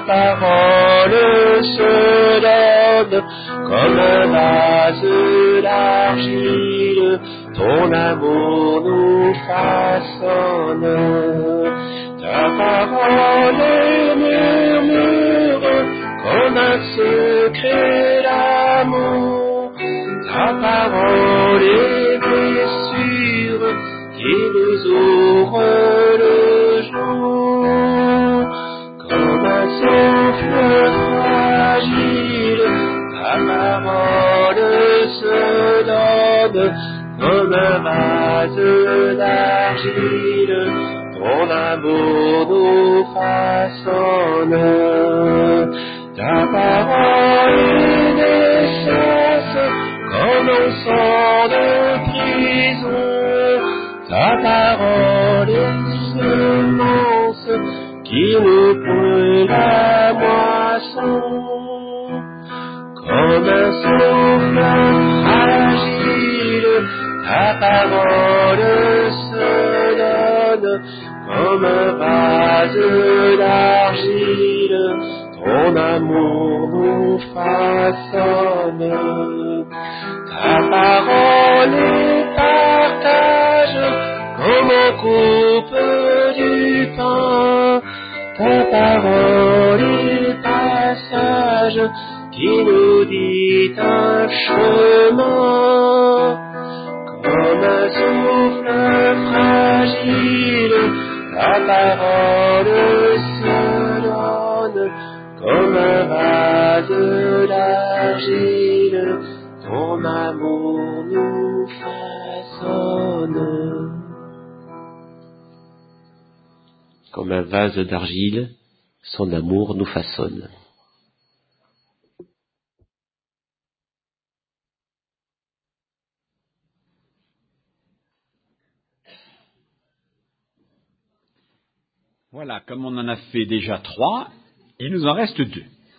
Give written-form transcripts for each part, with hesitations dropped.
parole se donne comme un vase d'argile, ton amour nous façonne. Ta parole murmure comme un secret d'amour. Ta parole est blessure qui nous ouvre le jour. Comme un souffle fragile, ta parole se donne comme un vase d'argile, ton amour nous façonne. Ta parole est naissance comme un sang de prison. Ta parole est semence qui nous brûle la moisson. Comme un souffle fragile, ta parole se donne comme un vase d'argile, ton amour nous façonne. Ta parole est partage comme on coupe du pain. Ta parole est passage qui nous dit un chemin. Comme un souffle fragile, ta parole se donne comme un vase d'argile, ton amour nous façonne. Comme un vase d'argile, son amour nous façonne. Voilà, comme on en a fait déjà 3, il nous en reste 2.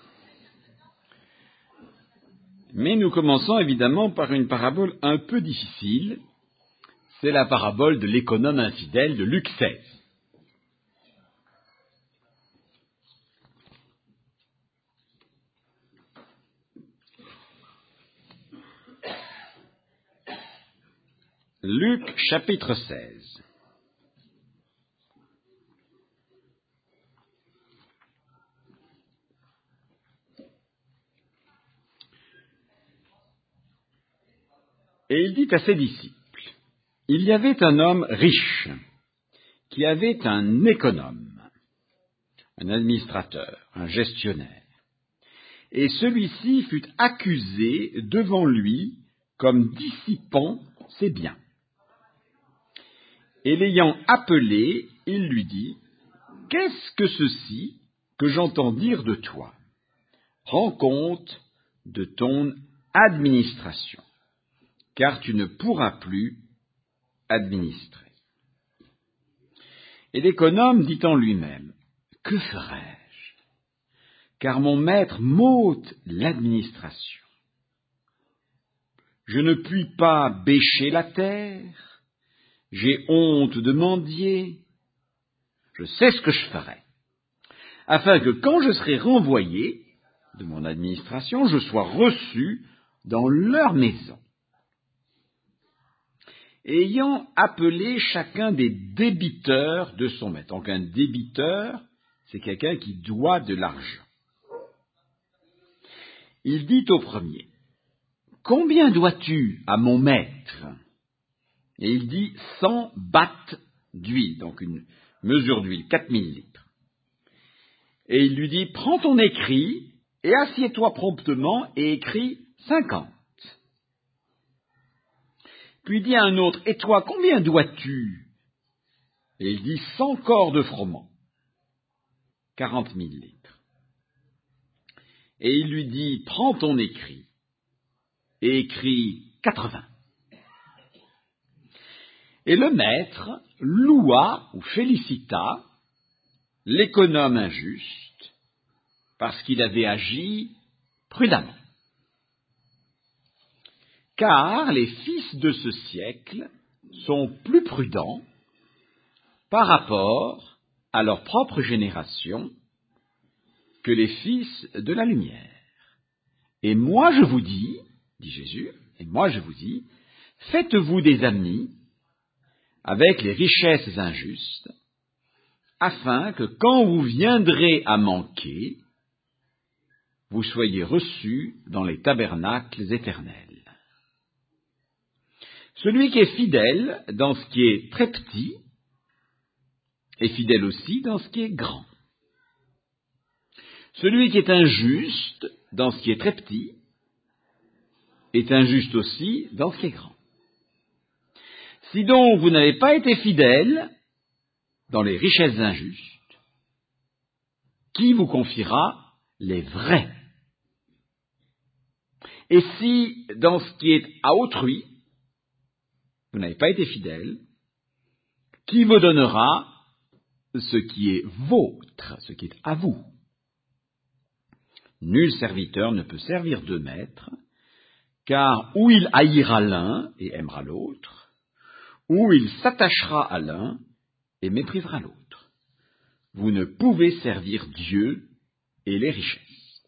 Mais nous commençons évidemment par une parabole un peu difficile. C'est la parabole de l'économe infidèle de Luc 16. Luc chapitre 16. Et il dit à ses disciples, il y avait un homme riche qui avait un économe, un administrateur, un gestionnaire. Et celui-ci fut accusé devant lui comme dissipant ses biens. Et l'ayant appelé, il lui dit, « Qu'est-ce que ceci que j'entends dire de toi? Rends compte de ton administration, car tu ne pourras plus administrer. » Et l'économe dit en lui-même, « Que ferai-je? Car mon maître m'ôte l'administration. Je ne puis pas bêcher la terre, j'ai honte de mendier. Je sais ce que je ferai, afin que quand je serai renvoyé de mon administration, je sois reçu dans leur maison. » Ayant appelé chacun des débiteurs de son maître. Donc un débiteur, c'est quelqu'un qui doit de l'argent. Il dit au premier, « Combien dois-tu à mon maître ?» Et il dit 100 battes d'huile, donc une mesure d'huile, 4000 litres. Et il lui dit, « Prends ton écrit et assieds-toi promptement et écris 50. » Puis dit à un autre, « Et toi, combien dois-tu » Et il dit 100 corps de froment, 40 000 litres. Et il lui dit, « Prends ton écrit et écris 80. » Et le maître loua ou félicita l'économe injuste parce qu'il avait agi prudemment. Car les fils de ce siècle sont plus prudents par rapport à leur propre génération, que les fils de la lumière. Et moi je vous dis, dit Jésus, et moi je vous dis, faites-vous des amis avec les richesses injustes, afin que quand vous viendrez à manquer, vous soyez reçus dans les tabernacles éternels. Celui qui est fidèle dans ce qui est très petit est fidèle aussi dans ce qui est grand. Celui qui est injuste dans ce qui est très petit est injuste aussi dans ce qui est grand. Si donc vous n'avez pas été fidèle dans les richesses injustes, qui vous confiera les vraies? Et si dans ce qui est à autrui, vous n'avez pas été fidèle, qui vous donnera ce qui est vôtre, ce qui est à vous? Nul serviteur ne peut servir deux maîtres, car ou il haïra l'un et aimera l'autre, ou il s'attachera à l'un et méprisera l'autre. Vous ne pouvez servir Dieu et les richesses.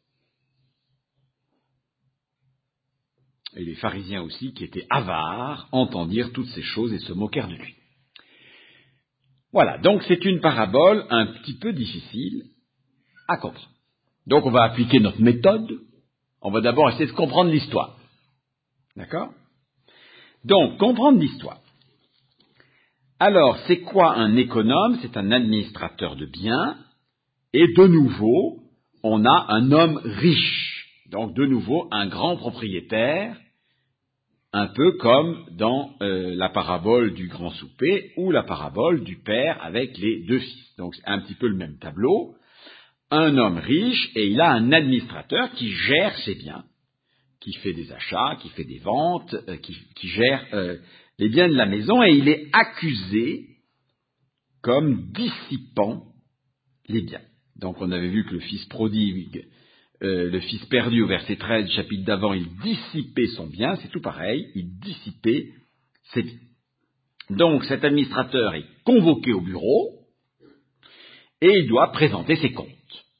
Et les pharisiens aussi, qui étaient avares, entendirent toutes ces choses et se moquèrent de lui. Voilà, donc c'est une parabole un petit peu difficile à comprendre. Donc on va appliquer notre méthode. On va d'abord essayer de comprendre l'histoire. D'accord? Donc, comprendre l'histoire. Alors, c'est quoi un économe? C'est un administrateur de biens. Et de nouveau, on a un homme riche. Donc, de nouveau, un grand propriétaire, un peu comme dans la parabole du grand souper ou la parabole du père avec les deux fils. Donc, c'est un petit peu le même tableau. Un homme riche et il a un administrateur qui gère ses biens, qui fait des achats, qui fait des ventes, qui gère les biens de la maison, et il est accusé comme dissipant les biens. Donc on avait vu que le fils prodigue, le fils perdu au verset 13 du chapitre d'avant, il dissipait son bien, c'est tout pareil, il dissipait ses biens. Donc cet administrateur est convoqué au bureau et il doit présenter ses comptes.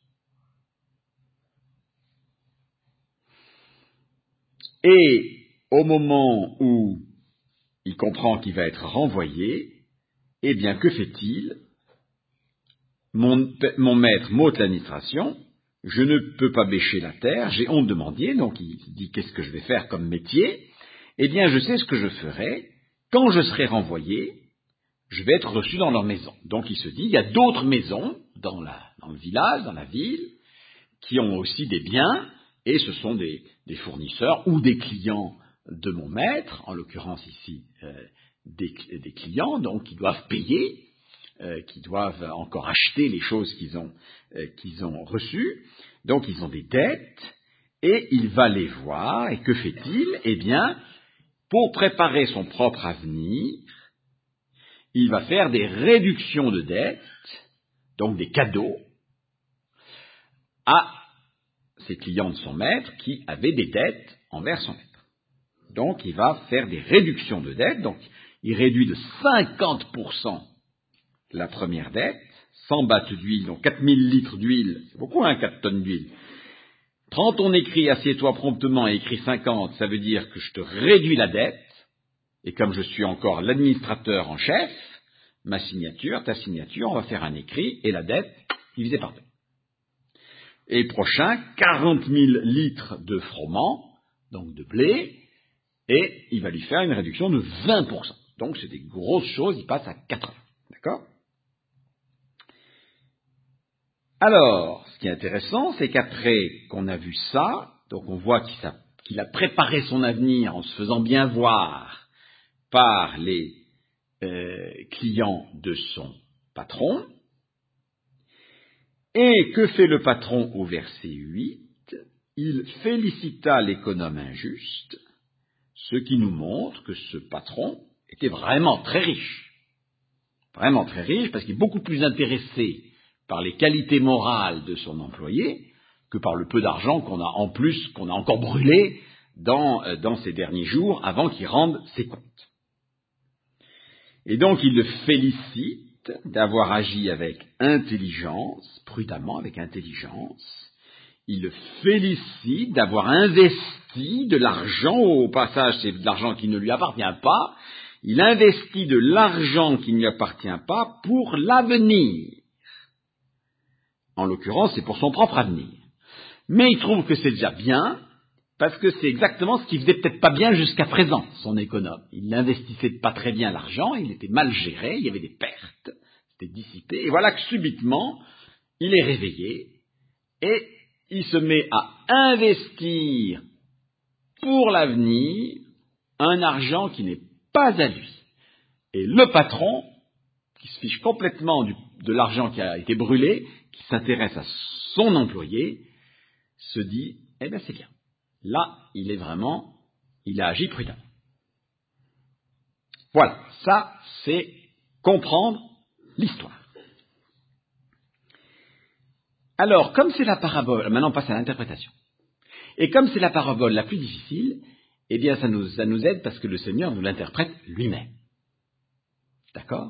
Et au moment où il comprend qu'il va être renvoyé, eh bien, que fait-il? Mon maître m'ôte l'administration, je ne peux pas bêcher la terre, j'ai honte de mendier, donc il dit qu'est-ce que je vais faire comme métier? Eh bien, je sais ce que je ferai, quand je serai renvoyé, je vais être reçu dans leur maison. Donc il se dit, il y a d'autres maisons dans le village, dans la ville, qui ont aussi des biens, et ce sont des fournisseurs ou des clients de mon maître, en l'occurrence ici des clients, donc qui doivent payer, qui doivent encore acheter les choses qu'ils ont reçues, donc ils ont des dettes, et il va les voir, et que fait-il? Eh bien, pour préparer son propre avenir, il va faire des réductions de dettes, donc des cadeaux, à ses clients de son maître qui avaient des dettes envers son maître. Donc, il va faire des réductions de dettes. Donc, il réduit de 50% la première dette, 100 battes d'huile, donc 4000 litres d'huile, c'est beaucoup, 4 tonnes d'huile. Prends ton écrit, assieds-toi promptement et écris 50, ça veut dire que je te réduis la dette, et comme je suis encore l'administrateur en chef, ma signature, ta signature, on va faire un écrit, et la dette divisée par deux. Et prochain, 40 000 litres de froment, donc de blé, et il va lui faire une réduction de 20%. Donc c'est des grosses choses, il passe à 80. D'accord? Alors, ce qui est intéressant, c'est qu'après qu'on a vu ça, donc on voit qu'il a préparé son avenir en se faisant bien voir par les clients de son patron. Et que fait le patron au verset 8? Il félicita l'économe injuste, ce qui nous montre que ce patron était vraiment très riche. Vraiment très riche, parce qu'il est beaucoup plus intéressé par les qualités morales de son employé que par le peu d'argent qu'on a en plus, qu'on a encore brûlé dans ces derniers jours avant qu'il rende ses comptes. Et donc il le félicite d'avoir agi avec intelligence, prudemment avec intelligence, il le félicite d'avoir investi de l'argent, au passage c'est de l'argent qui ne lui appartient pas, il investit de l'argent qui ne lui appartient pas pour l'avenir. En l'occurrence, c'est pour son propre avenir. Mais il trouve que c'est déjà bien, parce que c'est exactement ce qu'il faisait peut-être pas bien jusqu'à présent, son économe. Il n'investissait pas très bien l'argent, il était mal géré, il y avait des pertes, c'était dissipé, et voilà que subitement, il est réveillé, et il se met à investir pour l'avenir un argent qui n'est pas à lui. Et le patron, qui se fiche complètement de l'argent qui a été brûlé, qui s'intéresse à son employé, se dit, eh bien c'est bien. Là, il a agi prudemment. Voilà, ça c'est comprendre l'histoire. Alors, comme c'est la parabole, maintenant on passe à l'interprétation. Et comme c'est la parabole la plus difficile, eh bien ça nous aide parce que le Seigneur nous l'interprète lui-même. D'accord ?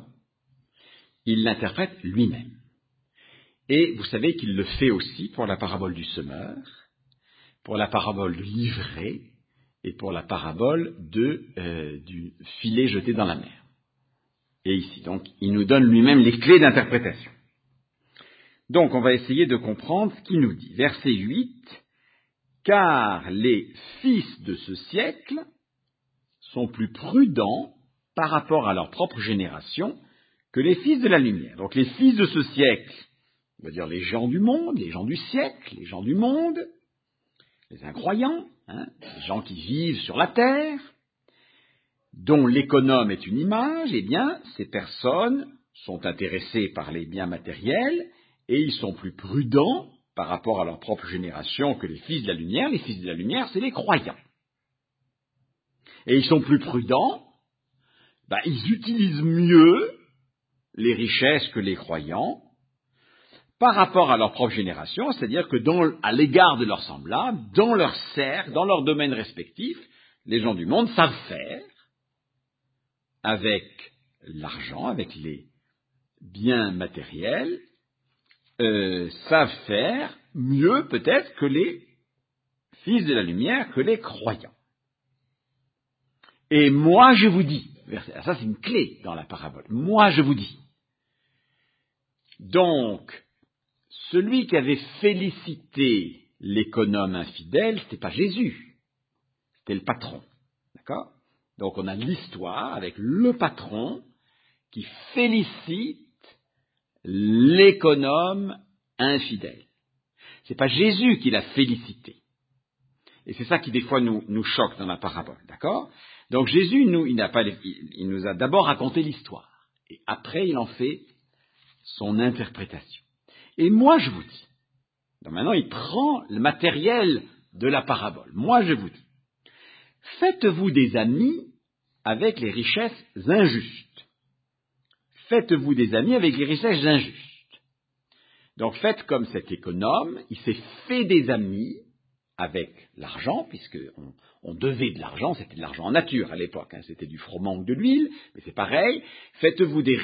Il l'interprète lui-même. Et vous savez qu'il le fait aussi pour la parabole du semeur, pour la parabole du livret et pour la parabole du filet jeté dans la mer. Et ici, donc, il nous donne lui-même les clés d'interprétation. Donc, on va essayer de comprendre ce qu'il nous dit. Verset 8. « Car les fils de ce siècle sont plus prudents par rapport à leur propre génération que les fils de la lumière. » Donc, les fils de ce siècle, on va dire les gens du monde, les gens du siècle, les gens du monde, les incroyants, les gens qui vivent sur la terre, dont l'économe est une image, eh bien, ces personnes sont intéressées par les biens matériels et ils sont plus prudents par rapport à leur propre génération que les fils de la lumière. Les fils de la lumière, c'est les croyants. Et ils sont plus prudents, ils utilisent mieux les richesses que les croyants par rapport à leur propre génération, c'est-à-dire que à l'égard de leurs semblables, dans leur cercle, dans leur domaine respectif, les gens du monde savent faire avec l'argent, avec les biens matériels, savent faire mieux peut-être que les fils de la lumière, que les croyants. Et moi je vous dis, ça c'est une clé dans la parabole, moi je vous dis. Donc, celui qui avait félicité l'économe infidèle, c'était pas Jésus, c'était le patron. D'accord ? Donc on a l'histoire avec le patron qui félicite l'économe infidèle. C'est pas Jésus qui l'a félicité. Et c'est ça qui des fois nous choque dans la parabole, d'accord ? Donc Jésus, il nous a d'abord raconté l'histoire, et après il en fait son interprétation. Et moi je vous dis, donc maintenant il prend le matériel de la parabole, moi je vous dis, faites-vous des amis avec les richesses injustes. Faites-vous des amis avec les richesses injustes. Donc faites comme cet économe, il s'est fait des amis avec l'argent, puisque on devait de l'argent, c'était de l'argent en nature à l'époque, c'était du froment ou de l'huile, mais c'est pareil. Faites-vous des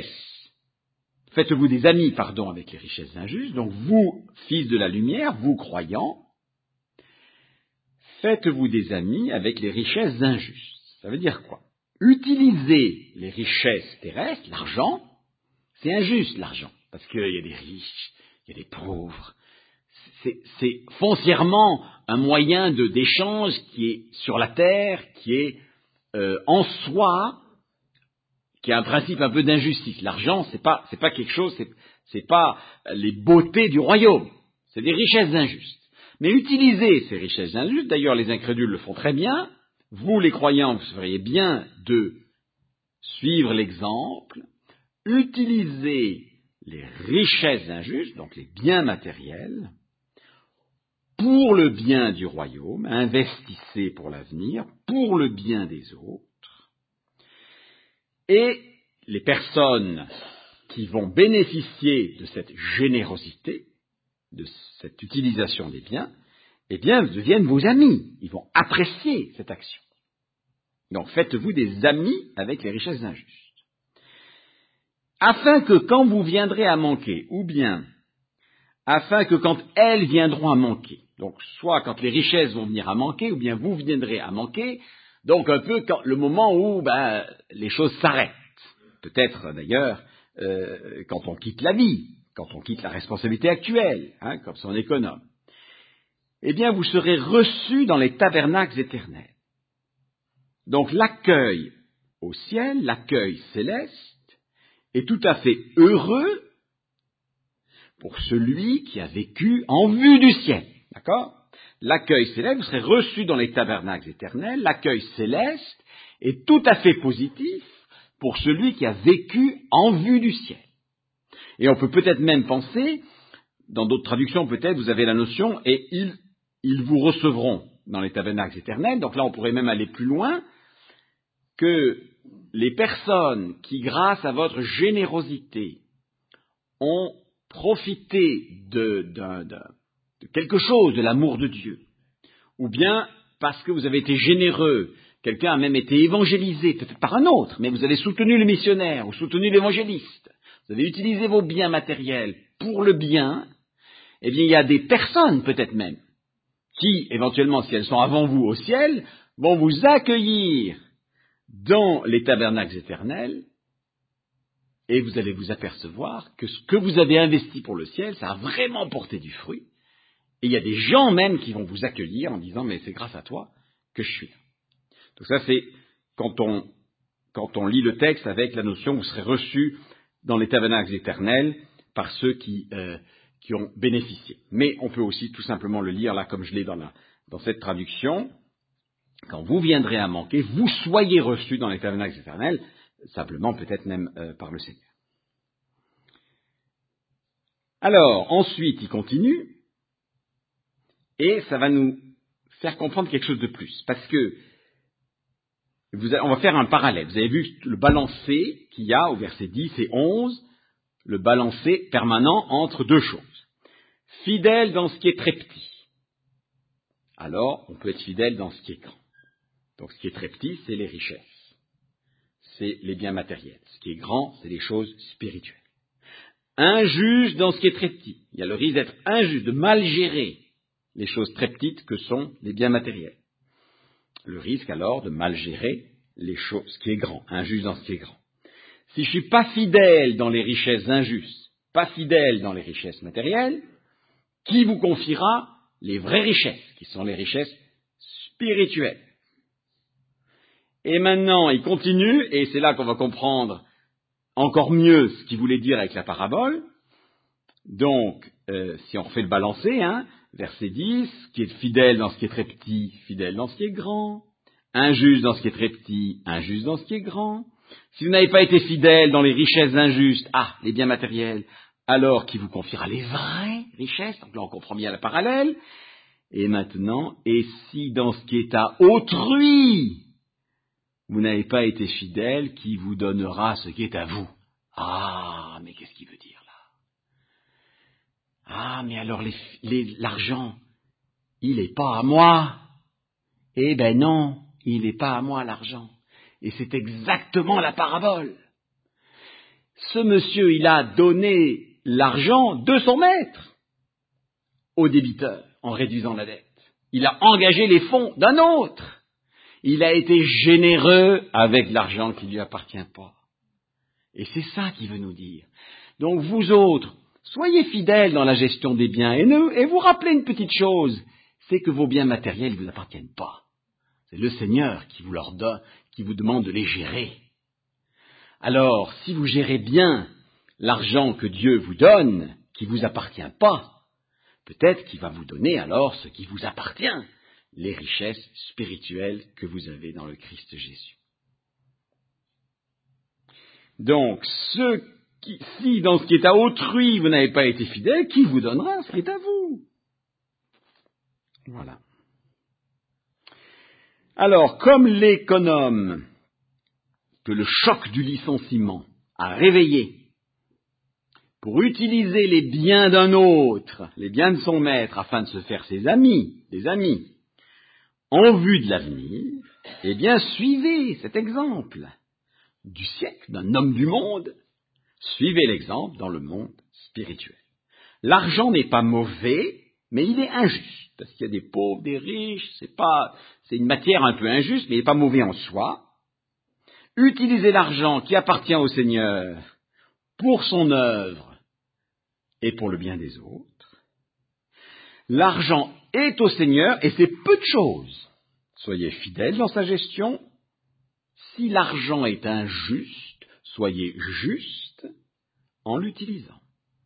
amis, avec les richesses injustes. Donc vous, fils de la lumière, vous croyants, faites-vous des amis avec les richesses injustes. Ça veut dire quoi ? Utiliser les richesses terrestres, l'argent, c'est injuste l'argent, parce qu'il y a des riches, il y a des pauvres. C'est foncièrement un moyen d'échange qui est sur la terre, qui est en soi, qui a un principe un peu d'injustice. L'argent, c'est pas quelque chose, c'est pas les beautés du royaume, c'est des richesses injustes. Mais utiliser ces richesses injustes, d'ailleurs les incrédules le font très bien, vous les croyants, vous feriez bien de suivre l'exemple, utiliser les richesses injustes, donc les biens matériels, pour le bien du royaume, investissez pour l'avenir, pour le bien des autres, et les personnes qui vont bénéficier de cette générosité, de cette utilisation des biens, eh bien, deviennent vos amis. Ils vont apprécier cette action. Donc, faites-vous des amis avec les richesses injustes. Afin que, quand vous viendrez à manquer, ou bien afin que quand elles viendront à manquer, donc soit quand les richesses vont venir à manquer, ou bien vous viendrez à manquer, donc un peu quand, le moment où les choses s'arrêtent. Peut-être d'ailleurs quand on quitte la vie, quand on quitte la responsabilité actuelle, comme son économe. Eh bien, vous serez reçus dans les tabernacles éternels. Donc l'accueil au ciel, l'accueil céleste, est tout à fait heureux pour celui qui a vécu en vue du ciel. D'accord ? L'accueil céleste, vous serez reçus dans les tabernacles éternels, l'accueil céleste est tout à fait positif pour celui qui a vécu en vue du ciel. Et on peut peut-être même penser, dans d'autres traductions peut-être, vous avez la notion, et ils vous recevront dans les tabernacles éternels. Donc là, on pourrait même aller plus loin, que les personnes qui, grâce à votre générosité, ont profité de quelque chose, de l'amour de Dieu, ou bien parce que vous avez été généreux, quelqu'un a même été évangélisé, peut-être par un autre, mais vous avez soutenu le missionnaire ou soutenu l'évangéliste, vous avez utilisé vos biens matériels pour le bien, eh bien il y a des personnes peut-être même qui, éventuellement, si elles sont avant vous au ciel, vont vous accueillir dans les tabernacles éternels, et vous allez vous apercevoir que ce que vous avez investi pour le ciel, ça a vraiment porté du fruit. Et il y a des gens même qui vont vous accueillir en disant « mais c'est grâce à toi que je suis là ». Donc ça, c'est quand on lit le texte avec la notion « vous serez reçus dans les tabernacles éternels par ceux qui ont bénéficié ». Mais on peut aussi tout simplement le lire là comme je l'ai dans cette traduction. Quand vous viendrez à manquer, vous soyez reçus dans les tabernacles éternels, simplement peut-être même par le Seigneur. Alors, ensuite, il continue, et ça va nous faire comprendre quelque chose de plus, parce que on va faire un parallèle. Vous avez vu le balancé qu'il y a au verset 10 et 11, le balancé permanent entre deux choses. Fidèle dans ce qui est très petit. Alors, on peut être fidèle dans ce qui est grand. Donc, ce qui est très petit, c'est les richesses. C'est les biens matériels. Ce qui est grand, c'est les choses spirituelles. Injuste dans ce qui est très petit. Il y a le risque d'être injuste, de mal gérer les choses très petites que sont les biens matériels. Le risque alors de mal gérer ce qui est grand, injuste dans ce qui est grand. Si je ne suis pas fidèle dans les richesses injustes, pas fidèle dans les richesses matérielles, qui vous confiera les vraies richesses, qui sont les richesses spirituelles? Et maintenant, il continue, et c'est là qu'on va comprendre encore mieux ce qu'il voulait dire avec la parabole. Donc, si on refait le balancé, verset 10, qui est fidèle dans ce qui est très petit, fidèle dans ce qui est grand, injuste dans ce qui est très petit, injuste dans ce qui est grand. Si vous n'avez pas été fidèle dans les richesses injustes, les biens matériels, alors qui vous confiera les vraies richesses? Donc là, on comprend bien le parallèle. Et maintenant, et si dans ce qui est à autrui, vous n'avez pas été fidèle, qui vous donnera ce qui est à vous? Mais qu'est-ce qu'il veut dire là? Mais alors l'argent, il n'est pas à moi. Eh ben non, il n'est pas à moi l'argent. Et c'est exactement la parabole. Ce monsieur, il a donné l'argent de son maître au débiteur en réduisant la dette. Il a engagé les fonds d'un autre. Il a été généreux avec l'argent qui ne lui appartient pas. Et c'est ça qu'il veut nous dire. Donc vous autres, soyez fidèles dans la gestion des biens et vous rappelez une petite chose, c'est que vos biens matériels ne vous appartiennent pas. C'est le Seigneur qui vous leur donne, qui vous demande de les gérer. Alors, si vous gérez bien l'argent que Dieu vous donne, qui ne vous appartient pas, peut-être qu'il va vous donner alors ce qui vous appartient, les richesses spirituelles que vous avez dans le Christ Jésus. Donc, si dans ce qui est à autrui vous n'avez pas été fidèle, qui vous donnera ce qui est à vous? Voilà. Alors, comme l'économe que le choc du licenciement a réveillé pour utiliser les biens d'un autre, les biens de son maître, afin de se faire des amis, en vue de l'avenir, eh bien, suivez cet exemple du siècle, d'un homme du monde, suivez l'exemple dans le monde spirituel. L'argent n'est pas mauvais, mais il est injuste, parce qu'il y a des pauvres, des riches, c'est une matière un peu injuste, mais il n'est pas mauvais en soi. Utiliser l'argent qui appartient au Seigneur pour son œuvre et pour le bien des autres. L'argent est au Seigneur et c'est peu de choses. Soyez fidèles dans sa gestion. Si l'argent est injuste, soyez juste en l'utilisant. D'accord ?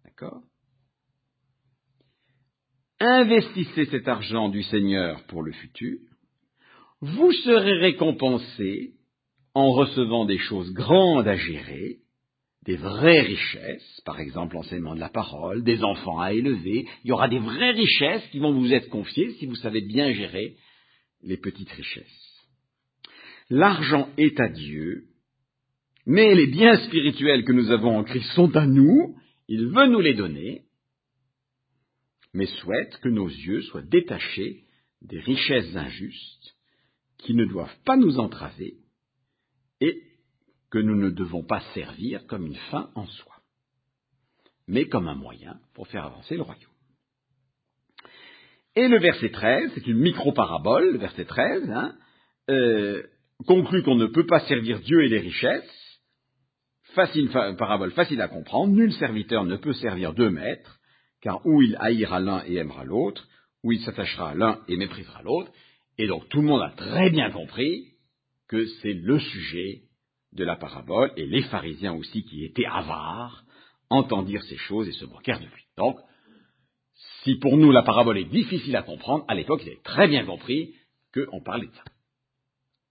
Investissez cet argent du Seigneur pour le futur. Vous serez récompensés en recevant des choses grandes à gérer, des vraies richesses, par exemple l'enseignement de la parole, des enfants à élever. Il y aura des vraies richesses qui vont vous être confiées si vous savez bien gérer les petites richesses. L'argent est à Dieu, mais les biens spirituels que nous avons en Christ sont à nous. Il veut nous les donner, mais souhaite que nos yeux soient détachés des richesses injustes qui ne doivent pas nous entraver et que nous ne devons pas servir comme une fin en soi, mais comme un moyen pour faire avancer le royaume. Et le verset 13, c'est une micro-parabole, le verset 13, conclut qu'on ne peut pas servir Dieu et les richesses. Parabole facile à comprendre. Nul serviteur ne peut servir deux maîtres, car ou il haïra l'un et aimera l'autre, ou il s'attachera à l'un et méprisera l'autre. Et donc tout le monde a très bien compris que c'est le sujet de la parabole, et les pharisiens aussi, qui étaient avares, entendirent ces choses et se moquèrent de lui. Donc, si pour nous la parabole est difficile à comprendre, à l'époque, ils avaient très bien compris qu'on parlait de ça. D'accord ?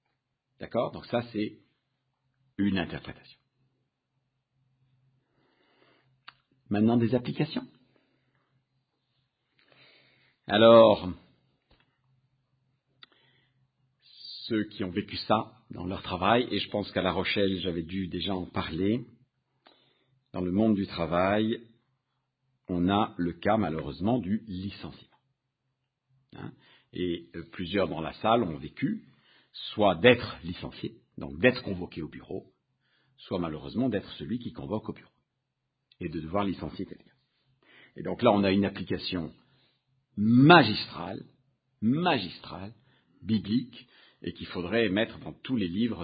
Donc ça, c'est une interprétation. Maintenant, des applications. Alors, ceux qui ont vécu ça dans leur travail, et je pense qu'à La Rochelle, j'avais dû déjà en parler, dans le monde du travail, on a le cas, malheureusement, du licenciement. Et plusieurs dans la salle ont vécu, soit d'être licencié, donc d'être convoqué au bureau, soit malheureusement d'être celui qui convoque au bureau, et de devoir licencier quelqu'un. Et donc là, on a une application magistrale, biblique, et qu'il faudrait mettre dans tous les livres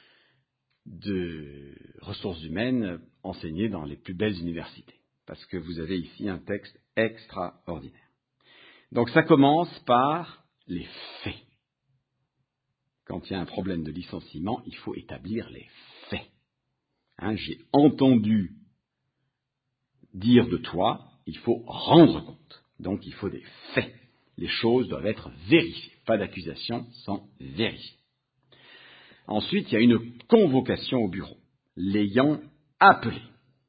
de ressources humaines enseignés dans les plus belles universités. Parce que vous avez ici un texte extraordinaire. Donc ça commence par les faits. Quand il y a un problème de licenciement, il faut établir les faits. J'ai entendu dire de toi, il faut rendre compte. Donc il faut des faits. Les choses doivent être vérifiées. Pas d'accusation sans vérifier. Ensuite, il y a une convocation au bureau, l'ayant appelé.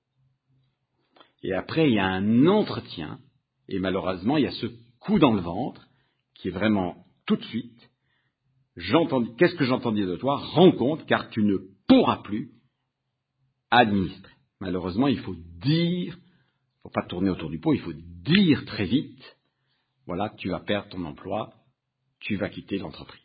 Et après, il y a un entretien, et malheureusement, il y a ce coup dans le ventre, qui est vraiment tout de suite. Qu'est-ce que j'entends dire de toi ? Rends compte, car tu ne pourras plus administrer. Malheureusement, il faut dire, il ne faut pas tourner autour du pot, il faut dire très vite, voilà, tu vas perdre ton emploi, tu vas quitter l'entreprise.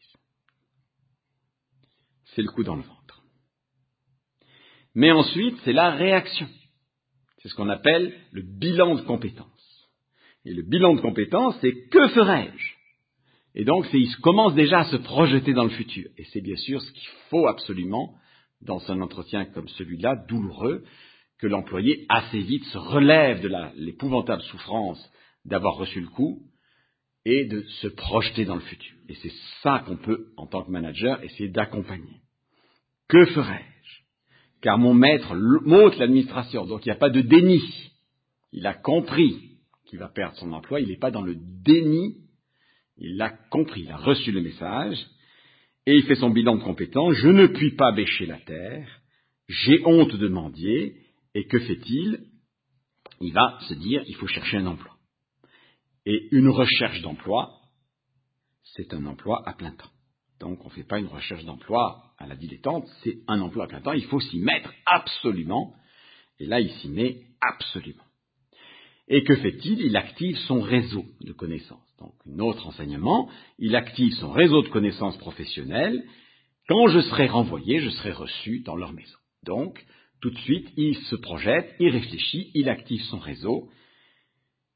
C'est le coup dans le ventre. Mais ensuite, c'est la réaction. C'est ce qu'on appelle le bilan de compétences. Et le bilan de compétences, c'est que ferais-je ? Et donc, il commence déjà à se projeter dans le futur. Et c'est bien sûr ce qu'il faut absolument dans un entretien comme celui-là, douloureux, que l'employé assez vite se relève de l'épouvantable souffrance d'avoir reçu le coup et de se projeter dans le futur. Et c'est ça qu'on peut, en tant que manager, essayer d'accompagner. Que ferais-je ? Car mon maître m'ôte l'administration, donc il n'y a pas de déni. Il a compris qu'il va perdre son emploi, il n'est pas dans le déni, il l'a compris, il a reçu le message, et il fait son bilan de compétences. Je ne puis pas bêcher la terre, j'ai honte de mendier, et que fait-il ? Il va se dire, il faut chercher un emploi. Et une recherche d'emploi, c'est un emploi à plein temps. Donc on ne fait pas une recherche d'emploi à la dilettante, c'est un emploi à plein temps, il faut s'y mettre absolument, et là il s'y met absolument. Et que fait-il ? Il active son réseau de connaissances. Donc un autre enseignement, il active son réseau de connaissances professionnelles. Quand je serai renvoyé, je serai reçu dans leur maison. Donc tout de suite, il se projette, il réfléchit, il active son réseau,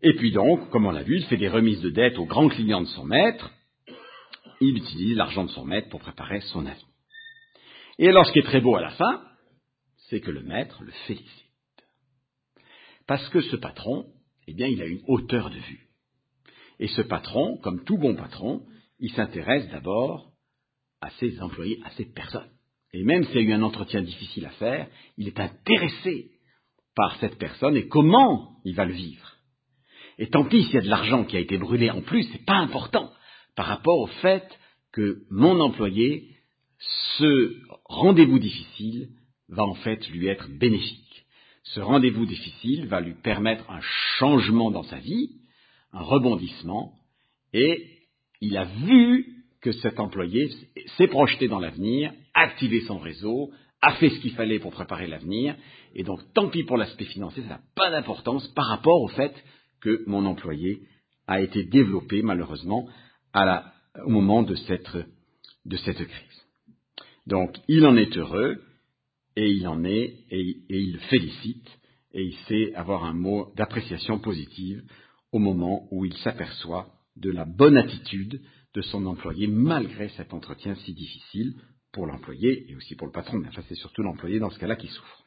Et puis donc, comme on l'a vu, il fait des remises de dettes aux grands clients de son maître. Il utilise l'argent de son maître pour préparer son avenir. Et alors, ce qui est très beau à la fin, c'est que le maître le félicite. Parce que ce patron, eh bien, il a une hauteur de vue. Et ce patron, comme tout bon patron, il s'intéresse d'abord à ses employés, à ses personnes. Et même s'il y a eu un entretien difficile à faire, il est intéressé par cette personne et comment il va le vivre. Et tant pis s'il y a de l'argent qui a été brûlé en plus, c'est pas important par rapport au fait que mon employé, ce rendez-vous difficile va en fait lui être bénéfique. Ce rendez-vous difficile va lui permettre un changement dans sa vie, un rebondissement, et il a vu que cet employé s'est projeté dans l'avenir, a activé son réseau, a fait ce qu'il fallait pour préparer l'avenir, et donc tant pis pour l'aspect financier, ça n'a pas d'importance par rapport au fait que mon employé a été développé malheureusement au moment de cette crise. Donc il en est heureux, et il le félicite, et il sait avoir un mot d'appréciation positive au moment où il s'aperçoit de la bonne attitude de son employé, malgré cet entretien si difficile pour l'employé et aussi pour le patron, mais enfin c'est surtout l'employé dans ce cas-là qui souffre.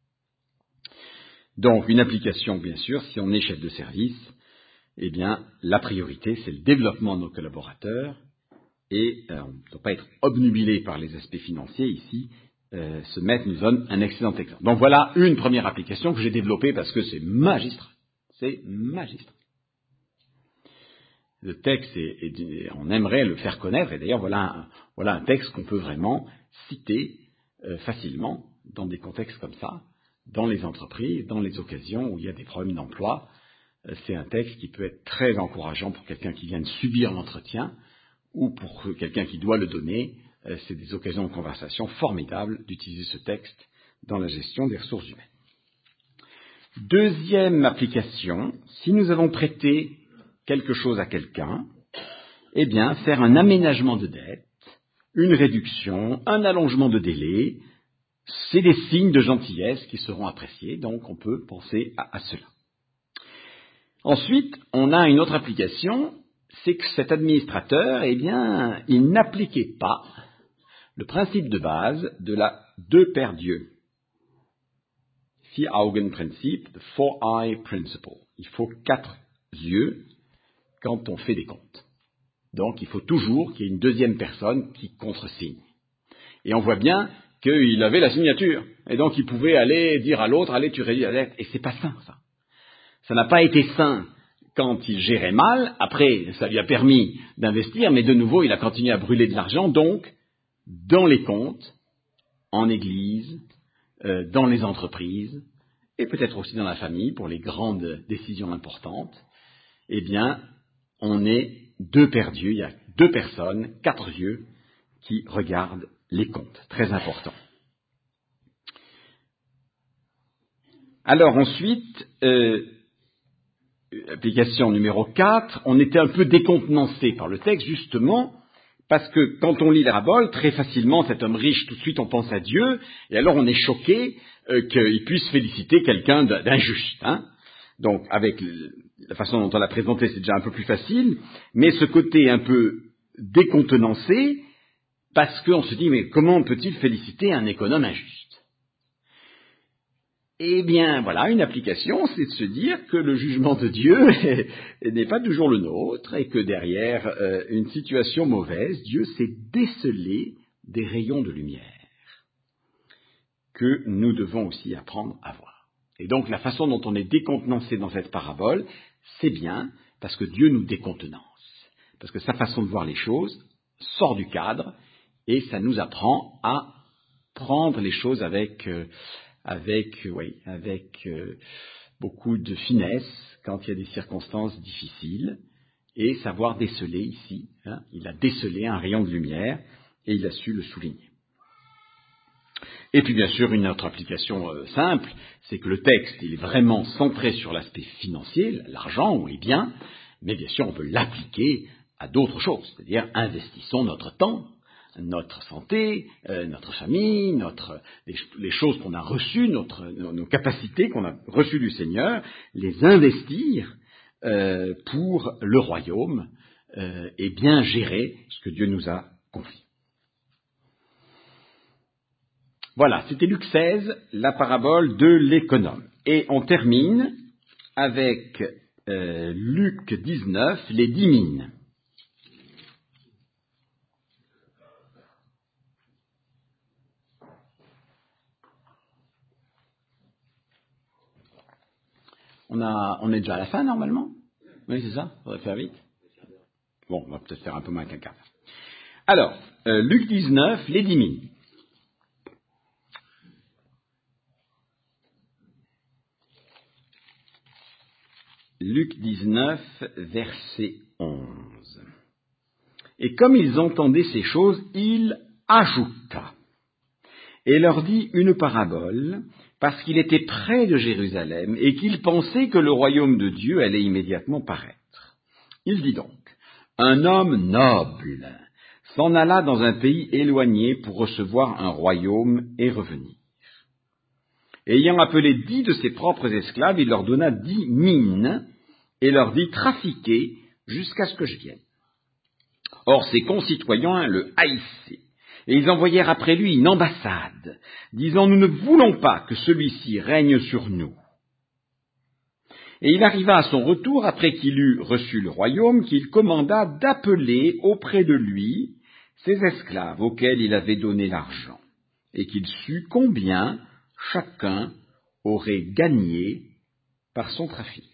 Donc une application, bien sûr, si on est chef de service, eh bien la priorité c'est le développement de nos collaborateurs, et on ne doit pas être obnubilé par les aspects financiers ici. Ce maître nous donne un excellent exemple. Donc voilà une première application que j'ai développée parce que c'est magistral. C'est magistral. Le texte, on aimerait le faire connaître, et d'ailleurs voilà un texte qu'on peut vraiment citer facilement dans des contextes comme ça, dans les entreprises, dans les occasions où il y a des problèmes d'emploi. C'est un texte qui peut être très encourageant pour quelqu'un qui vient de subir l'entretien ou pour quelqu'un qui doit le donner. C'est des occasions de conversation formidables d'utiliser ce texte dans la gestion des ressources humaines. Deuxième application, si nous avons prêté quelque chose à quelqu'un, eh bien, faire un aménagement de dette, une réduction, un allongement de délai, c'est des signes de gentillesse qui seront appréciés, donc on peut penser à cela. Ensuite, on a une autre application, c'est que cet administrateur, eh bien, il n'appliquait pas le principe de base de la deux paires d'yeux. Vier-Augen-Prinzip, the four-eye principle. Il faut 4 yeux quand on fait des comptes. Donc, il faut toujours qu'il y ait une deuxième personne qui contresigne. Et on voit bien qu'il avait la signature. Et donc, il pouvait aller dire à l'autre, allez, tu réduis la dette. Et c'est pas sain, ça. Ça n'a pas été sain quand il gérait mal. Après, ça lui a permis d'investir, mais de nouveau, il a continué à brûler de l'argent. Donc, dans les comptes, en église, dans les entreprises, et peut-être aussi dans la famille, pour les grandes décisions importantes, eh bien, on est 2 paires d'yeux, il y a 2 personnes, 4 yeux, qui regardent les comptes. Très important. Alors ensuite, application numéro 4, on était un peu décontenancé par le texte, justement, parce que quand on lit la parabole, très facilement, cet homme riche, tout de suite on pense à Dieu, et alors on est choqué qu'il puisse féliciter quelqu'un d'injuste. Hein. Donc, avec la façon dont on l'a présenté, c'est déjà un peu plus facile, mais ce côté un peu décontenancé, parce qu'on se dit, mais comment peut-il féliciter un économe injuste ? Eh bien, voilà, une application, c'est de se dire que le jugement de Dieu n'est pas toujours le nôtre, et que derrière une situation mauvaise, Dieu sait déceler des rayons de lumière que nous devons aussi apprendre à voir. Et donc, la façon dont on est décontenancé dans cette parabole, c'est bien parce que Dieu nous décontenance. Parce que sa façon de voir les choses sort du cadre et ça nous apprend à prendre les choses avec beaucoup de finesse quand il y a des circonstances difficiles et savoir déceler ici. Hein, il a décelé un rayon de lumière et il a su le souligner. Et puis bien sûr, une autre application simple, c'est que le texte, il est vraiment centré sur l'aspect financier, l'argent ou les biens, mais bien sûr, on peut l'appliquer à d'autres choses, c'est-à-dire investissons notre temps, notre santé, notre famille, les choses qu'on a reçues, nos capacités qu'on a reçues du Seigneur, les investir pour le royaume et bien gérer ce que Dieu nous a confié. Voilà, c'était Luc 16, la parabole de l'économe. Et on termine avec Luc 19, les 10 mines. On est déjà à la fin, normalement? Oui, c'est ça? On va faire vite. Bon, on va peut-être faire un peu moins qu'un quart. Alors, Luc 19, les 10 mines. Luc 19, verset 11. Et comme ils entendaient ces choses, il ajouta et leur dit une parabole, parce qu'il était près de Jérusalem et qu'il pensait que le royaume de Dieu allait immédiatement paraître. Il dit donc, un homme noble s'en alla dans un pays éloigné pour recevoir un royaume et revenir. Ayant appelé 10 de ses propres esclaves, il leur donna 10 mines et leur dit, trafiquez jusqu'à ce que je vienne. Or ses concitoyens le haïssaient, et ils envoyèrent après lui une ambassade, disant, nous ne voulons pas que celui-ci règne sur nous. Et il arriva à son retour, après qu'il eut reçu le royaume, qu'il commanda d'appeler auprès de lui ses esclaves auxquels il avait donné l'argent, et qu'il sut combien chacun aurait gagné par son trafic.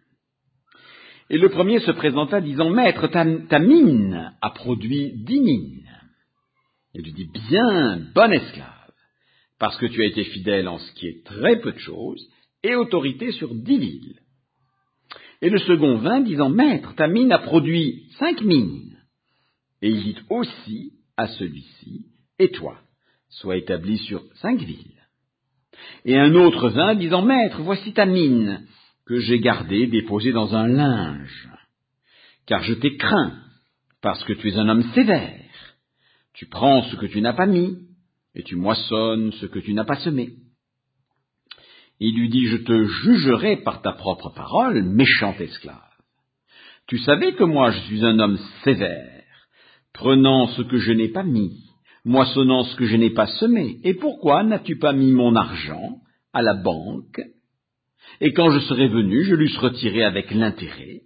Et le premier se présenta disant, Maître, ta mine a produit 10 mines. Il lui dit, bien, bon esclave, parce que tu as été fidèle en ce qui est très peu de choses, et autorité sur 10 villes. Et le second vint, disant, Maître, ta mine a produit 5 mines. Et il dit aussi à celui-ci, et toi, sois établi sur 5 villes. Et un autre vint, disant, Maître, voici ta mine, que j'ai gardée, déposée dans un linge. Car je t'ai craint, parce que tu es un homme sévère. Tu prends ce que tu n'as pas mis, et tu moissonnes ce que tu n'as pas semé. Il lui dit, je te jugerai par ta propre parole, méchant esclave. Tu savais que moi je suis un homme sévère, prenant ce que je n'ai pas mis, moissonnant ce que je n'ai pas semé. Et pourquoi n'as-tu pas mis mon argent à la banque? Et quand je serai venu, je l'eusse retiré avec l'intérêt.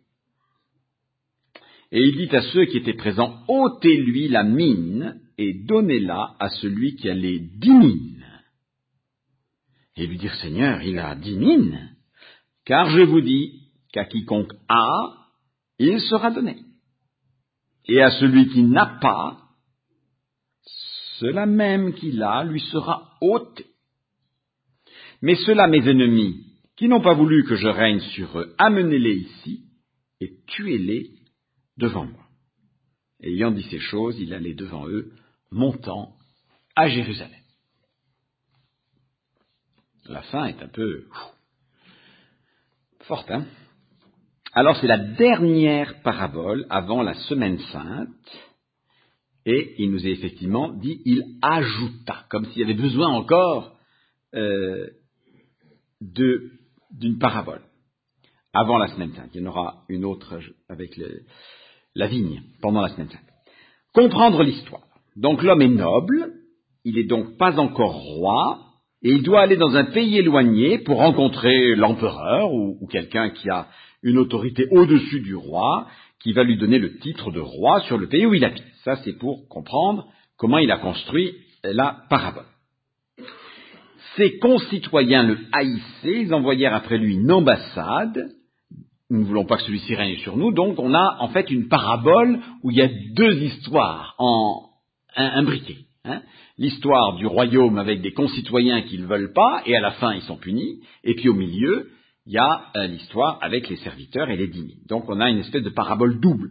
Et il dit à ceux qui étaient présents, ôtez-lui la mine et donnez-la à celui qui a les 10 mines. Et lui dire, Seigneur, il a 10 mines, car je vous dis qu'à quiconque a, il sera donné. Et à celui qui n'a pas, cela même qu'il a lui sera ôté. Mais ceux-là, mes ennemis, qui n'ont pas voulu que je règne sur eux, amenez-les ici et tuez-les devant moi. Et ayant dit ces choses, il allait devant eux, montant à Jérusalem. La fin est un peu forte, hein? Alors c'est la dernière parabole avant la semaine sainte, et il nous est effectivement dit, il ajouta, comme s'il y avait besoin encore d'une parabole avant la semaine sainte. Il y en aura une autre avec la vigne pendant la semaine sainte. Comprendre l'histoire. Donc l'homme est noble, il n'est donc pas encore roi, et il doit aller dans un pays éloigné pour rencontrer l'empereur ou quelqu'un qui a une autorité au-dessus du roi, qui va lui donner le titre de roi sur le pays où il habite. Ça, c'est pour comprendre comment il a construit la parabole. Ses concitoyens le haïssaient, ils envoyèrent après lui une ambassade. Nous ne voulons pas que celui-ci règne sur nous, donc on a en fait une parabole où il y a deux histoires imbriquées. L'histoire du royaume avec des concitoyens qui ne veulent pas, et à la fin ils sont punis, et puis au milieu, il y a l'histoire avec les serviteurs et les 10 000. Donc on a une espèce de parabole double.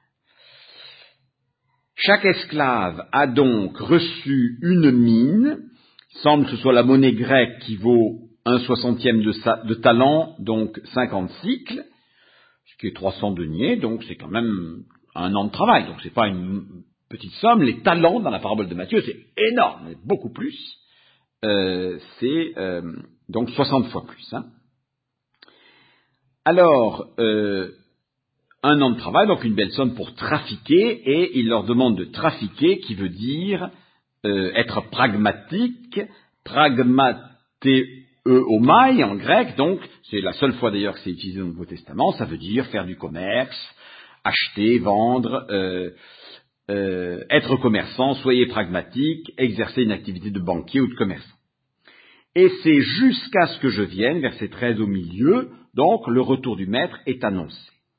Chaque esclave a donc reçu une mine, il semble que ce soit la monnaie grecque qui vaut 1/60 de talent, donc 50 cycles, ce qui est 300 deniers, donc c'est quand même un an de travail, donc c'est pas une petite somme. Les talents dans la parabole de Matthieu, c'est énorme, beaucoup plus, c'est donc 60 fois plus. Alors, un an de travail, donc une belle somme pour trafiquer, et il leur demande de trafiquer, qui veut dire être pragmatique, pragmatéomai en grec, donc c'est la seule fois d'ailleurs que c'est utilisé dans le Nouveau Testament, ça veut dire faire du commerce, acheter, vendre, être commerçant, soyez pragmatique, exercer une activité de banquier ou de commerçant. Et c'est jusqu'à ce que je vienne, verset 13 au milieu, donc le retour du maître est annoncé.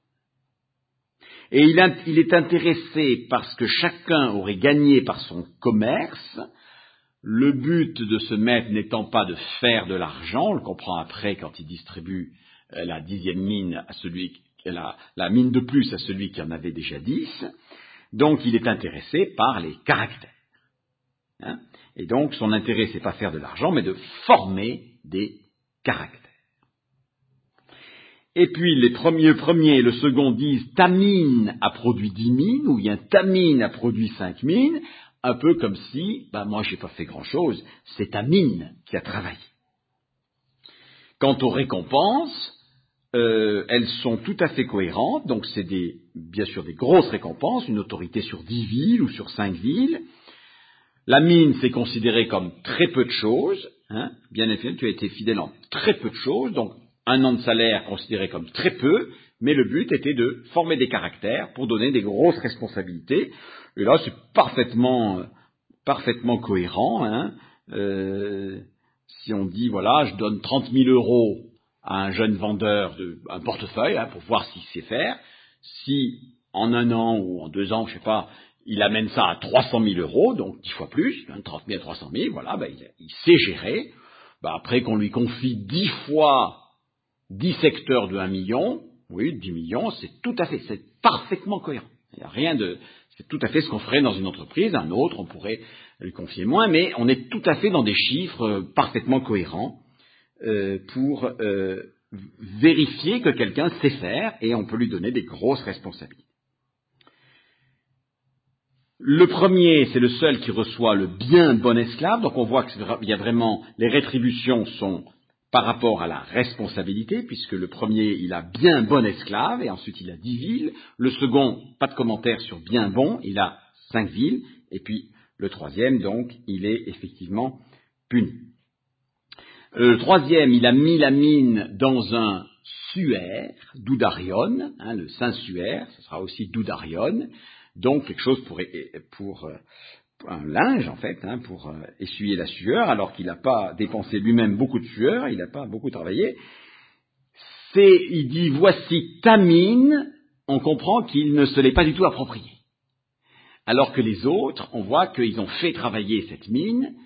Et il est intéressé parce que chacun aurait gagné par son commerce, le but de ce maître n'étant pas de faire de l'argent, on le comprend après quand il distribue la 10e mine à celui, la mine de plus à celui qui en avait déjà 10, donc il est intéressé par les caractères. Hein, et donc son intérêt c'est pas faire de l'argent, mais de former des caractères. Et puis les premiers et le second disent ta mine a produit 10 mines, ou bien ta mine a produit 5 mines, un peu comme si, moi j'ai pas fait grand chose, c'est ta mine qui a travaillé. Quant aux récompenses, elles sont tout à fait cohérentes, donc c'est bien sûr des grosses récompenses, une autorité sur 10 villes ou sur 5 villes. La mine, c'est considéré comme très peu de choses, hein, bien évidemment, tu as été fidèle en très peu de choses, donc un an de salaire considéré comme très peu, mais le but était de former des caractères pour donner des grosses responsabilités. Et là, c'est parfaitement cohérent. Hein. Si on dit, voilà, je donne 30 000 euros à un jeune vendeur un portefeuille, pour voir s'il sait faire, si en un an ou en 2 ans, je sais pas, il amène ça à 300 000 euros, donc 10 fois plus, 30 000 à 300 000, voilà, il sait gérer. Après qu'on lui confie 10 fois 10 secteurs de 1 million, oui, 10 millions, c'est parfaitement cohérent. Il n'y a rien c'est tout à fait ce qu'on ferait dans une entreprise, un autre, on pourrait lui confier moins, mais on est tout à fait dans des chiffres parfaitement cohérents pour vérifier que quelqu'un sait faire et on peut lui donner des grosses responsabilités. Le premier, c'est le seul qui reçoit le bien bon esclave, donc on voit qu'il y a vraiment, les rétributions sont par rapport à la responsabilité, puisque le premier, il a bien bon esclave, et ensuite il a 10 villes. Le second, pas de commentaire sur bien bon, il a 5 villes. Et puis le troisième, donc, il est effectivement puni. Le troisième, il a mis la mine dans un suaire, doudarion, le Saint-Suaire, ce sera aussi doudarion, donc quelque chose pour un linge, en fait, pour essuyer la sueur, alors qu'il n'a pas dépensé lui-même beaucoup de sueur, il n'a pas beaucoup travaillé. Il dit, voici ta mine, on comprend qu'il ne se l'est pas du tout approprié. Alors que les autres, on voit qu'ils ont fait travailler cette mine,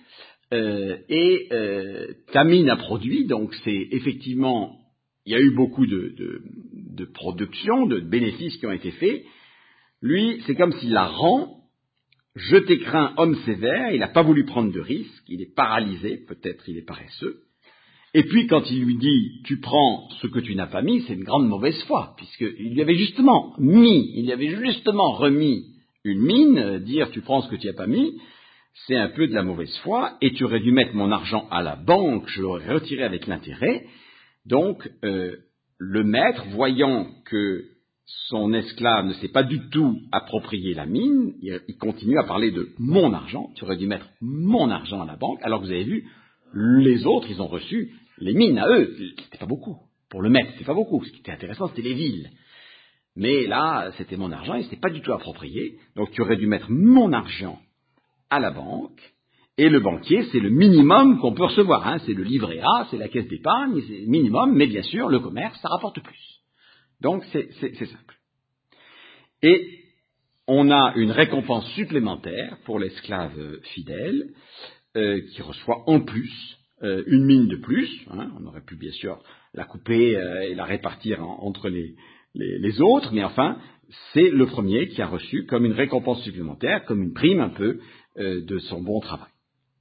ta mine a produit, donc c'est effectivement, il y a eu beaucoup de production, de bénéfices qui ont été faits. Lui, c'est comme s'il la rend. Je t'ai craint, homme sévère, il n'a pas voulu prendre de risque, il est paralysé, peut-être il est paresseux. Et puis quand il lui dit, tu prends ce que tu n'as pas mis, c'est une grande mauvaise foi, puisqu'il lui avait justement remis une mine, dire tu prends ce que tu n'as pas mis, c'est un peu de la mauvaise foi, et tu aurais dû mettre mon argent à la banque, je l'aurais retiré avec l'intérêt. Donc le maître, voyant que son esclave ne s'est pas du tout approprié la mine, il continue à parler de mon argent, tu aurais dû mettre mon argent à la banque, alors que vous avez vu, les autres, ils ont reçu les mines à eux, c'était pas beaucoup. Pour le maître, c'était pas beaucoup, ce qui était intéressant, c'était les villes. Mais là, c'était mon argent, il ne s'était pas du tout approprié, donc tu aurais dû mettre mon argent à la banque, et le banquier, c'est le minimum qu'on peut recevoir, c'est le livret A, c'est la caisse d'épargne, c'est le minimum, mais bien sûr, le commerce, ça rapporte plus. Donc c'est simple. Et on a une récompense supplémentaire pour l'esclave fidèle qui reçoit en plus une mine de plus. On aurait pu bien sûr la couper et la répartir entre les autres, mais enfin c'est le premier qui a reçu comme une récompense supplémentaire, comme une prime un peu de son bon travail.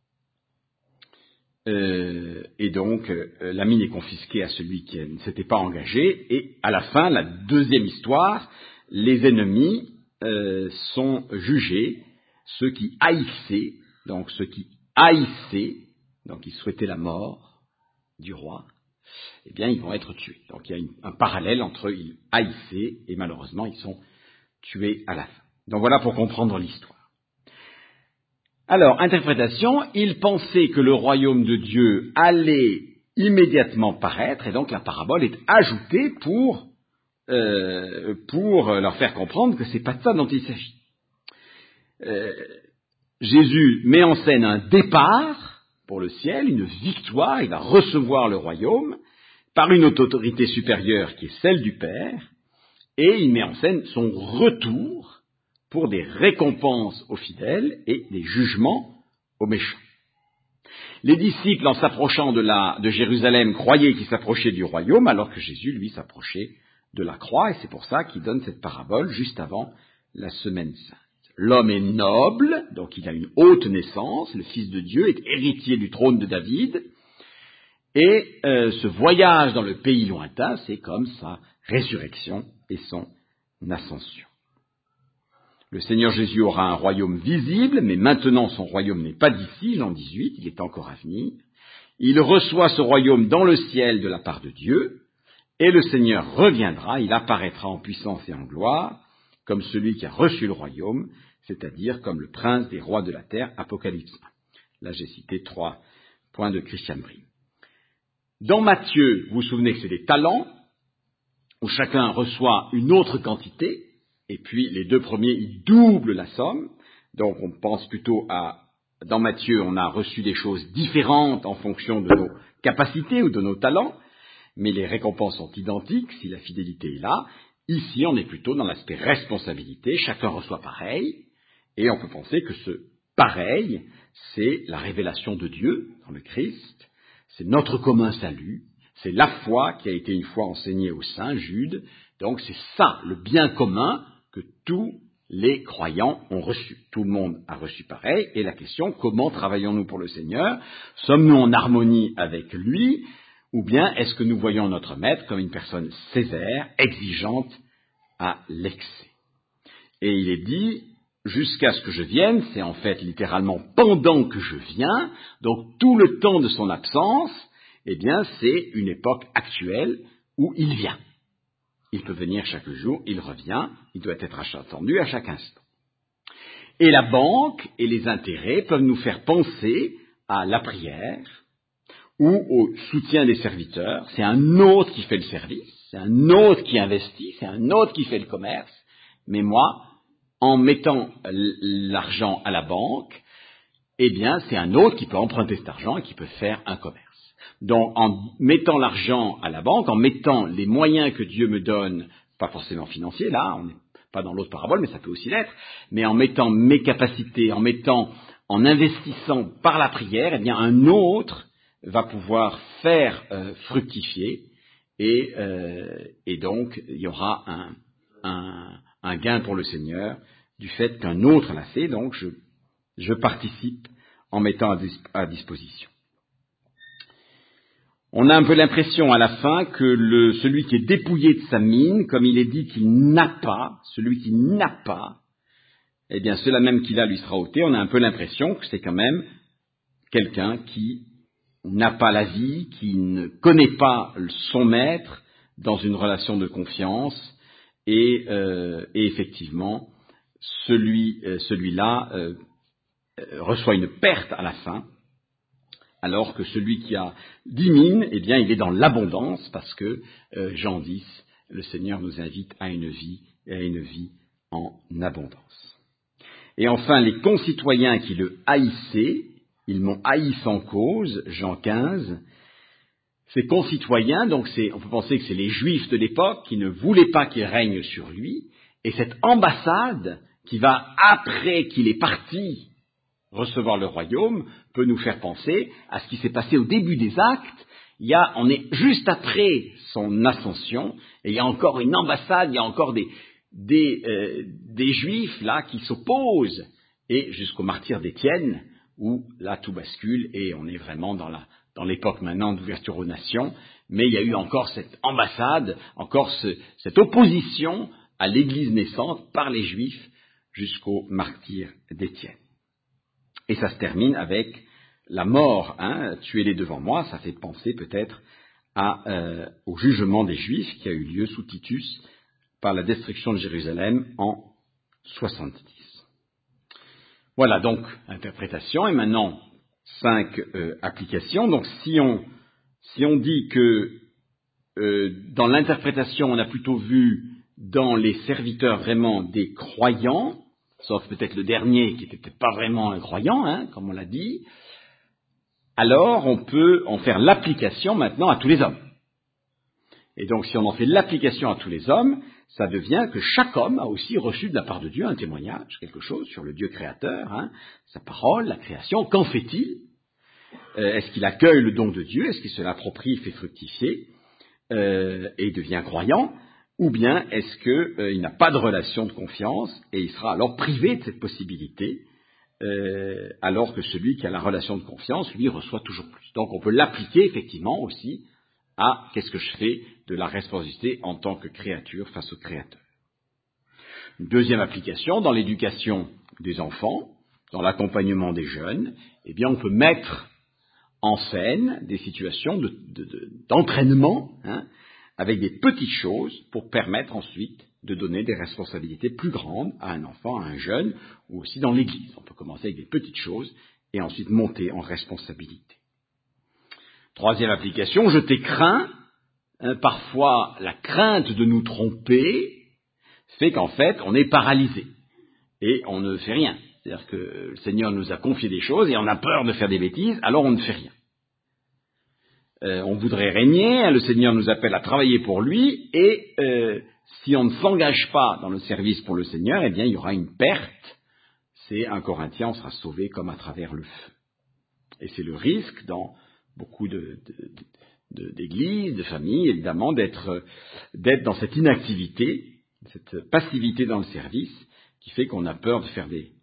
Et donc, la mine est confisquée à celui qui ne s'était pas engagé, et à la fin, la deuxième histoire, les ennemis sont jugés, ceux qui haïssaient, donc ils souhaitaient la mort du roi, eh bien ils vont être tués. Donc il y a un parallèle entre ils haïssaient et malheureusement ils sont tués à la fin. Donc voilà pour comprendre l'histoire. Alors, interprétation, ils pensaient que le royaume de Dieu allait immédiatement paraître, et donc la parabole est ajoutée pour leur faire comprendre que c'est pas de ça dont il s'agit. Jésus met en scène un départ pour le ciel, une victoire, il va recevoir le royaume par une autorité supérieure qui est celle du Père, et il met en scène son retour pour des récompenses aux fidèles et des jugements aux méchants. Les disciples, en s'approchant de Jérusalem, croyaient qu'ils s'approchaient du royaume, alors que Jésus, lui, s'approchait de la croix, et c'est pour ça qu'il donne cette parabole juste avant la Semaine Sainte. L'homme est noble, donc il a une haute naissance, le Fils de Dieu est héritier du trône de David, et ce voyage dans le pays lointain, c'est comme sa résurrection et son ascension. Le Seigneur Jésus aura un royaume visible, mais maintenant son royaume n'est pas d'ici, Jean 18, il est encore à venir. Il reçoit ce royaume dans le ciel de la part de Dieu, et le Seigneur reviendra, il apparaîtra en puissance et en gloire, comme celui qui a reçu le royaume, c'est-à-dire comme le prince des rois de la terre, Apocalypse 1. Là j'ai cité 3 points de Christian Brie. Dans Matthieu, vous vous souvenez que c'est des talents, où chacun reçoit une autre quantité, et puis les deux premiers, ils doublent la somme. Donc on pense plutôt dans Matthieu, on a reçu des choses différentes en fonction de nos capacités ou de nos talents, mais les récompenses sont identiques si la fidélité est là. Ici, on est plutôt dans l'aspect responsabilité, chacun reçoit pareil, et on peut penser que ce pareil, c'est la révélation de Dieu dans le Christ, c'est notre commun salut, c'est la foi qui a été une fois enseignée aux saints, Jude, donc c'est ça, le bien commun que tous les croyants ont reçu. Tout le monde a reçu pareil, et la question, comment travaillons-nous pour le Seigneur? Sommes-nous en harmonie avec lui, ou bien est-ce que nous voyons notre maître comme une personne sévère, exigeante à l'excès? Et il est dit, jusqu'à ce que je vienne, c'est en fait littéralement pendant que je viens, donc tout le temps de son absence, eh bien c'est une époque actuelle où il vient. Il peut venir chaque jour, il revient, il doit être attendu à chaque instant. Et la banque et les intérêts peuvent nous faire penser à la prière ou au soutien des serviteurs. C'est un autre qui fait le service, c'est un autre qui investit, c'est un autre qui fait le commerce. Mais moi, en mettant l'argent à la banque, eh bien c'est un autre qui peut emprunter cet argent et qui peut faire un commerce. Donc, en mettant l'argent à la banque, en mettant les moyens que Dieu me donne, pas forcément financiers, là, on n'est pas dans l'autre parabole, mais ça peut aussi l'être, mais en mettant mes capacités, en investissant par la prière, eh bien, un autre va pouvoir faire fructifier, et donc, il y aura un gain pour le Seigneur du fait qu'un autre l'a fait, donc je participe en mettant à disposition. On a un peu l'impression à la fin que celui qui est dépouillé de sa mine, comme il est dit qu'il n'a pas, celui qui n'a pas, eh bien cela même qu'il a lui sera ôté. On a un peu l'impression que c'est quand même quelqu'un qui n'a pas la vie, qui ne connaît pas son maître dans une relation de confiance, et effectivement, celui-là reçoit une perte à la fin, alors que celui qui a 10 mines, eh bien, il est dans l'abondance, parce que Jean 10, le Seigneur nous invite à une vie en abondance. Et enfin, les concitoyens qui le haïssaient, ils m'ont haï sans cause, Jean 15. Ces concitoyens, donc on peut penser que c'est les Juifs de l'époque qui ne voulaient pas qu'il règne sur lui, et cette ambassade qui va, après qu'il est parti recevoir le royaume, peut nous faire penser à ce qui s'est passé au début des actes. On est juste après son ascension, et il y a encore une ambassade, il y a encore des Juifs là qui s'opposent, et jusqu'au martyre d'Étienne, où là tout bascule, et on est vraiment dans l'époque maintenant d'ouverture aux nations, mais il y a eu encore cette ambassade, encore cette opposition à l'Église naissante par les Juifs jusqu'au martyre d'Étienne. Et ça se termine avec la mort, tuez-les devant moi, ça fait penser peut-être au jugement des Juifs qui a eu lieu sous Titus par la destruction de Jérusalem en 70. Voilà donc l'interprétation, et maintenant 5 applications. Donc si on dit que dans l'interprétation on a plutôt vu dans les serviteurs vraiment des croyants, sauf peut-être le dernier qui n'était pas vraiment un croyant, comme on l'a dit, alors on peut en faire l'application maintenant à tous les hommes. Et donc si on en fait l'application à tous les hommes, ça devient que chaque homme a aussi reçu de la part de Dieu un témoignage, quelque chose sur le Dieu créateur, sa parole, la création. Qu'en fait-il? Est-ce qu'il accueille le don de Dieu? Est-ce qu'il se l'approprie, fait fructifier et devient croyant? Ou bien est-ce qu'il n'a pas de relation de confiance et il sera alors privé de cette possibilité, alors que celui qui a la relation de confiance, lui, reçoit toujours plus. Donc on peut l'appliquer effectivement aussi à qu'est-ce que je fais de la responsabilité en tant que créature face au Créateur. Une deuxième application, dans l'éducation des enfants, dans l'accompagnement des jeunes, eh bien on peut mettre en scène des situations d'entraînement, avec des petites choses pour permettre ensuite de donner des responsabilités plus grandes à un enfant, à un jeune, ou aussi dans l'Église. On peut commencer avec des petites choses et ensuite monter en responsabilité. Troisième application, je t'ai craint. Parfois, la crainte de nous tromper fait qu'en fait, on est paralysé et on ne fait rien. C'est-à-dire que le Seigneur nous a confié des choses et on a peur de faire des bêtises, alors on ne fait rien. On voudrait régner, le Seigneur nous appelle à travailler pour lui, et si on ne s'engage pas dans le service pour le Seigneur, eh bien il y aura une perte. C'est 1 Corinthiens, on sera sauvé comme à travers le feu. Et c'est le risque dans beaucoup d'églises, de familles, évidemment, d'être dans cette inactivité, cette passivité dans le service, qui fait qu'on a peur de faire des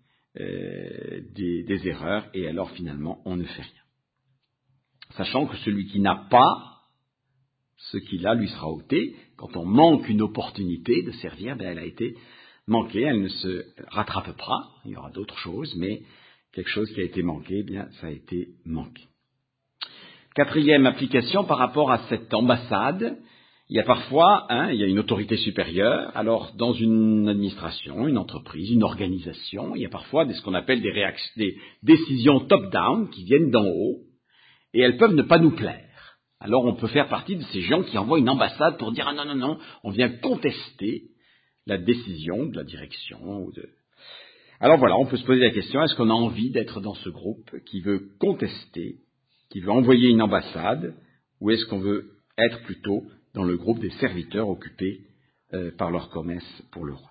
erreurs, et alors finalement on ne fait rien. Sachant que celui qui n'a pas ce qu'il a lui sera ôté. Quand on manque une opportunité de servir, elle a été manquée, elle ne se rattrape pas. Il y aura d'autres choses, mais quelque chose qui a été manqué, ça a été manqué. Quatrième application par rapport à cette ambassade, il y a parfois, il y a une autorité supérieure. Alors, dans une administration, une entreprise, une organisation, il y a parfois ce qu'on appelle des décisions top-down qui viennent d'en haut, et elles peuvent ne pas nous plaire. Alors, on peut faire partie de ces gens qui envoient une ambassade pour dire « Ah non, on vient contester la décision de la direction. » Alors voilà, on peut se poser la question, est-ce qu'on a envie d'être dans ce groupe qui veut contester, qui veut envoyer une ambassade, ou est-ce qu'on veut être plutôt dans le groupe des serviteurs occupés par leur commerce pour le roi?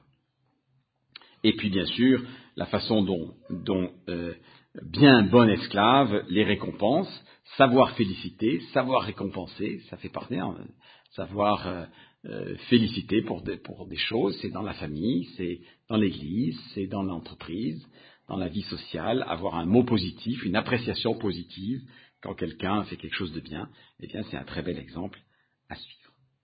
Et puis bien sûr, la façon dont bien bon esclave les récompense, savoir féliciter, savoir récompenser, ça fait partie, savoir féliciter pour des choses, c'est dans la famille, c'est dans l'église, c'est dans l'entreprise, dans la vie sociale, avoir un mot positif, une appréciation positive, quand quelqu'un fait quelque chose de bien, eh bien c'est un très bel exemple à suivre.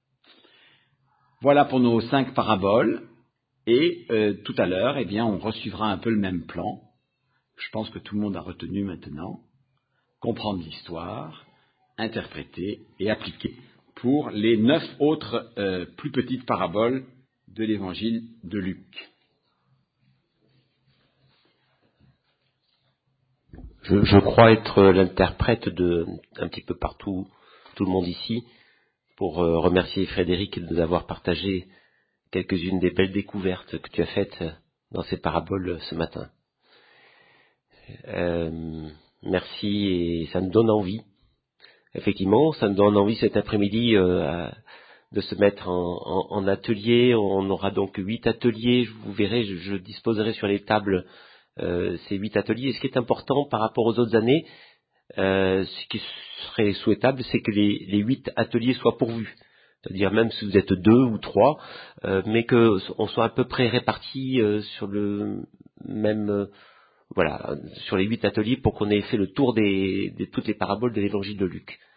Voilà pour nos 5 paraboles, et tout à l'heure, eh bien on resuivra un peu le même plan. Je pense que tout le monde a retenu maintenant, comprendre l'histoire, interpréter et appliquer pour les 9 autres plus petites paraboles de l'évangile de Luc. Je crois être l'interprète de un petit peu partout, tout le monde ici, pour remercier Frédéric de nous avoir partagé quelques-unes des belles découvertes que tu as faites dans ces paraboles ce matin. Merci, et ça nous donne envie. Effectivement, ça nous donne envie cet après-midi de se mettre en atelier. On aura donc 8 ateliers. Vous verrez, je disposerai sur les tables ces 8 ateliers. Et ce qui est important par rapport aux autres années, ce qui serait souhaitable, c'est que les 8 ateliers soient pourvus. C'est-à-dire même si vous êtes 2 ou 3, mais qu'on soit à peu près répartis sur le même... sur les 8 ateliers pour qu'on ait fait le tour de toutes les paraboles de l'évangile de Luc.